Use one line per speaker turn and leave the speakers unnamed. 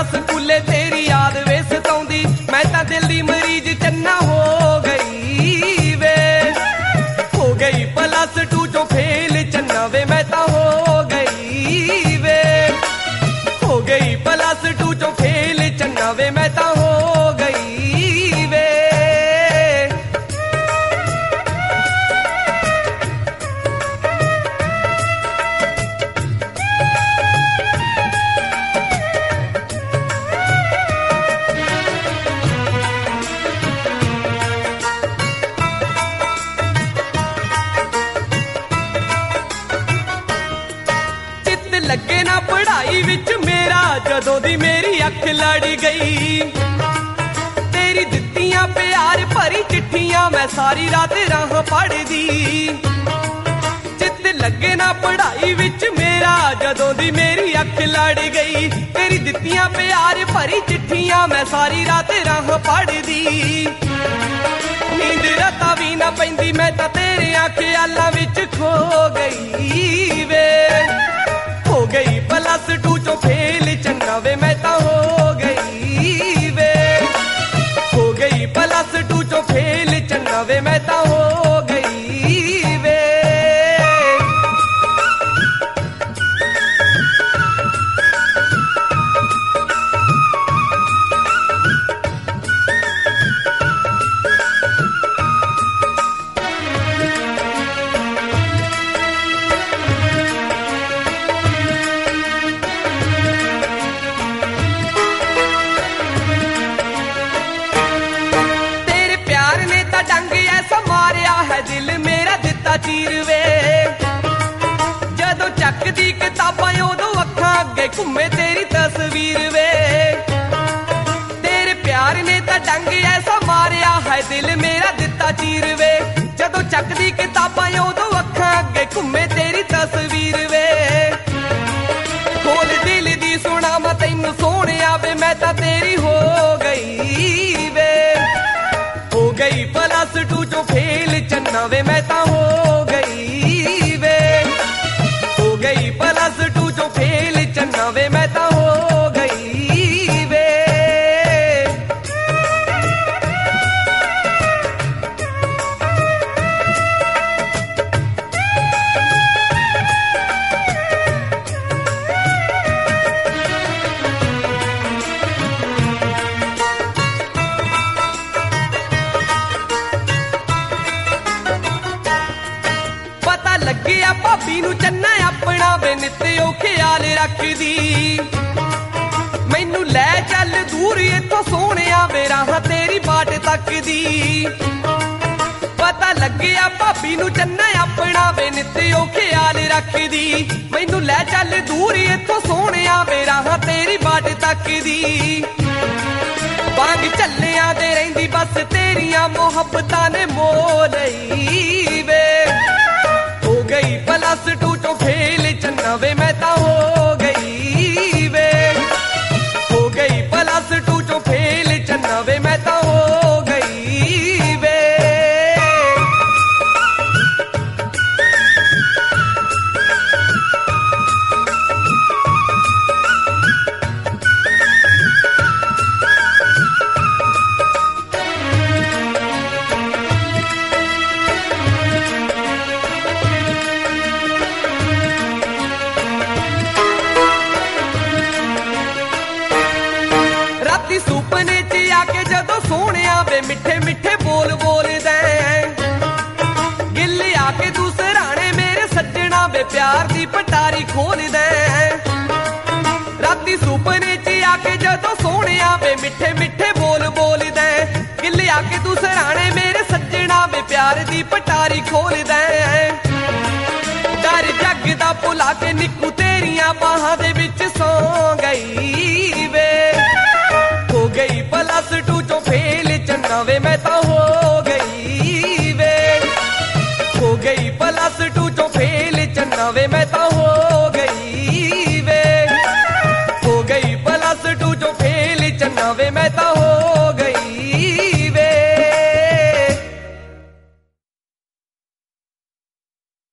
ਸਕੂਲੇ ਤੇਰੀ ਯਾਦ ਵੇ ਸਤਾਉਂਦੀ, ਮੈਂ ਤਾਂ ਦਿਲ ਦੀ ਮਰੀਜ਼ ਚੰਨਾ ਹੋ ਗਈ ਵੇ। ਹੋ ਗਈ +2 ਚੋਂ ਫੇਲ ਚੰਨਾ ਵੇ ਮੈਂ ਤਾਂ ਹੋ ਗਈ ਵੇ। ਹੋ ਗਈ +2 ਚੋਂ ਫੇਲ ਚੰਨਾ ਵੇ ਮੈਂ ਤਾਂ ਹੋ ਗਈ ਵੇ। ਲੱਗੇ ਨਾ ਪੜ੍ਹਾਈ ਵਿੱਚ ਮੇਰਾ, ਜਦੋਂ ਦੀ ਮੇਰੀ ਅੱਖ ਲੜ ਗਈ। ਤੇਰੀ ਦਿੱਤੀਆਂ ਪਿਆਰ ਭਰੀ ਚਿੱਠੀਆਂ ਮੈਂ ਸਾਰੀ ਰਾਤ ਰਾਹ ਪੜ੍ਹਦੀ। ਚਿੱਤ ਲੱਗੇ ਨਾ ਪੜ੍ਹਾਈ ਵਿੱਚ ਮੇਰਾ, ਜਦੋਂ ਦੀ ਮੇਰੀ ਅੱਖ ਲੜ ਗਈ। ਤੇਰੀ ਦਿੱਤੀਆਂ ਪਿਆਰ ਭਰੀ ਚਿੱਠੀਆਂ ਮੈਂ ਸਾਰੀ ਰਾਤ ਰਾਹ ਪੜ੍ਹਦੀ। ਨੀਂਦ ਰਾਤਾਂ ਵੀ ਨਾ ਪੈਂਦੀ, ਮੈਂ ਤਾਂ ਤੇਰਿਆਂ ਖਿਆਲਾਂ ਵਿੱਚ ਖੋ ਗਈ ਵੇ। ਹੋ ਗਈ +2 ਚੋਂ ਫੇਲ ਚੰਨਾ ਵੇ ਮੈਂ ਤਾਂ ਹੋ ਗਈ ਵੇ। ਹੋ ਗਈ +2 ਚੋਂ ਫੇਲ ਚੰਨਾ ਵੇ ਮੈਂ ਤਾਂ ਹੋ ਗਈ ਵੇ। ਦਿਲ ਮੇਰਾ ਦਿੱਤਾ ਚੀਰ ਵੇ। ਜਦੋਂ ਚੱਕਦੀ ਕਿਤਾਬਾਂ ਉਦੋਂ ਅੱਖਾਂ ਅੱਗੇ ਘੁੰਮੇ ਤੇਰੀ ਤਸਵੀਰ ਵੇ। ਤੇਰੇ ਪਿਆਰ ਨੇ ਤਾਂ ਡੰਗ ਐਸਾ ਮਾਰਿਆ ਹੈ, ਦਿਲ ਮੇਰਾ ਦਿੱਤਾ ਚੀਰ ਵੇ। ਜਦੋਂ ਚੱਕਦੀ ਕਿਤਾਬਾਂ ਉਦੋਂ ਅੱਖਾਂ ਅੱਗੇ ਘੁੰਮੇ ਤੇਰੀ ਤਸਵੀਰ ਵੇ। ਖੋਲ ਦਿਲ ਦੀ ਸੁਣਾ ਮੈਂ ਤੈਨੂੰ ਸੋਹਣਿਆ ਵੇ, ਮੈਂ ਤਾਂ ਤੇਰੀ ਹੋ ਗਈ ਵੇ। ਹੋ ਗਈ +2 ਚੋਂ ਫੇਲ ਚੰਨਾ ਵੇ ਮੈਂ ਤਾਂ ਹੋ ਗਈ ਵੇ। ਹੋ ਗਈ +2 ਚੋਂ ਫੇਲ ਚੰਨਾ ਵੇ ਮੈਂ ਤਾਂ ਹੋ ਗਈ ਵੇ। ਲੱਗਿਆ ਭਾਬੀ ਨੂੰ ਚੰਨਾ ਆਪਣਾ ਵੇ, ਨਿੱਤ ਉਹ ਖਿਆਲ ਰੱਖਦੀ। ਮੈਨੂੰ ਲੈ ਚੱਲ ਦੂਰ ਇੱਥੋਂ ਸੋਹਣਿਆ ਵੇ, ਰਾਹਾਂ ਤੇਰੀ ਬਾਟ ਤੱਕਦੀ। ਪਤਾ ਲੱਗਿਆ ਭਾਬੀ ਨੂੰ ਚੰਨਾ ਆਪਣਾ ਵੇ, ਨਿੱਤ ਉਹ ਖਿਆਲ ਰੱਖਦੀ। ਮੈਨੂੰ ਲੈ ਚੱਲ ਦੂਰ ਇੱਥੋਂ ਸੋਹਣਿਆ ਵੇ, ਰਾਹਾਂ ਤੇਰੀ ਬਾਟ ਤੱਕਦੀ। ਵਾਂਗ ਝੱਲਿਆਂ ਦੇ ਰਹਿੰਦੀ ਬਸ ਤੇਰੀਆਂ ਮੁਹੱਬਤਾਂ ਨੇ ਮੋਹ ਲਈ ਵੇ। ਹੋ ਗਈ +2 ਚੋਂ ਫੇਲ ਚੰਨਾ ਵੇ ਮੈਂ ਤਾਂ ਹੋ ਗਈ ਵੇ। ਹੋ ਗਈ +2 ਚੋਂ ਫੇਲ ਚੰਨਾ ਵੇ ਮੈਂ ਤਾਂ ਹੋ ਗਈ ਵੇ। ਸੁਪਨੇ 'ਚ ਆ ਕੇ ਜਦੋਂ ਸੋਹਣਿਆ ਵੇ, ਮਿੱਠੇ ਮਿੱਠੇ ਬੋਲ ਬੋਲਦਾ। ਗਿੱਲ ਆ ਕੇ ਤੂੰ ਸਰਾਣੇ ਮੇਰੇ ਸੱਜਣਾ ਵੇ, ਪਿਆਰ ਦੀ ਪਟਾਰੀ ਖੋਲਦਾ। ਰਾਤੀ ਸੁਪਨੇ 'ਚ ਆ ਕੇ ਜਦੋਂ ਸੋਹਣਿਆ ਵੇ, ਮਿੱਠੇ ਮਿੱਠੇ ਬੋਲ ਬੋਲਦਾ। ਗਿੱਲ ਆ ਕੇ ਤੂੰ ਸਰਾਣੇ ਮੇਰੇ ਸੱਜਣਾ ਵੇ, ਪਿਆਰ ਦੀ ਪਟਾਰੀ ਖੋਲਦਾ। ਡਰ ਜੱਗ ਦਾ ਭੁਲਾ ਕੇ ਨਿੱਕੂ ਤੇਰੀਆਂ ਬਾਹਾਂ ਦੇ ਵਿੱਚ ਸੌ ਗਈ ਵੇ। ਹੋ ਗਈ +2 ਚੋਂ ਫੇਲ ਚੰਨਾ ਵੇ ਮੈਂ ਤਾਂ ਹੋ ਗਈ ਵੇ। ਹੋ ਗਈ +2 ਚੋਂ ਫੇਲ ਚੰਨਾ ਵੇ ਮੈਂ ਤਾਂ ਹੋ ਗਈ ਵੇ। ਹੋ ਗਈ +2 ਚੋਂ ਫੇਲ ਚੰਨਾ ਵੇ।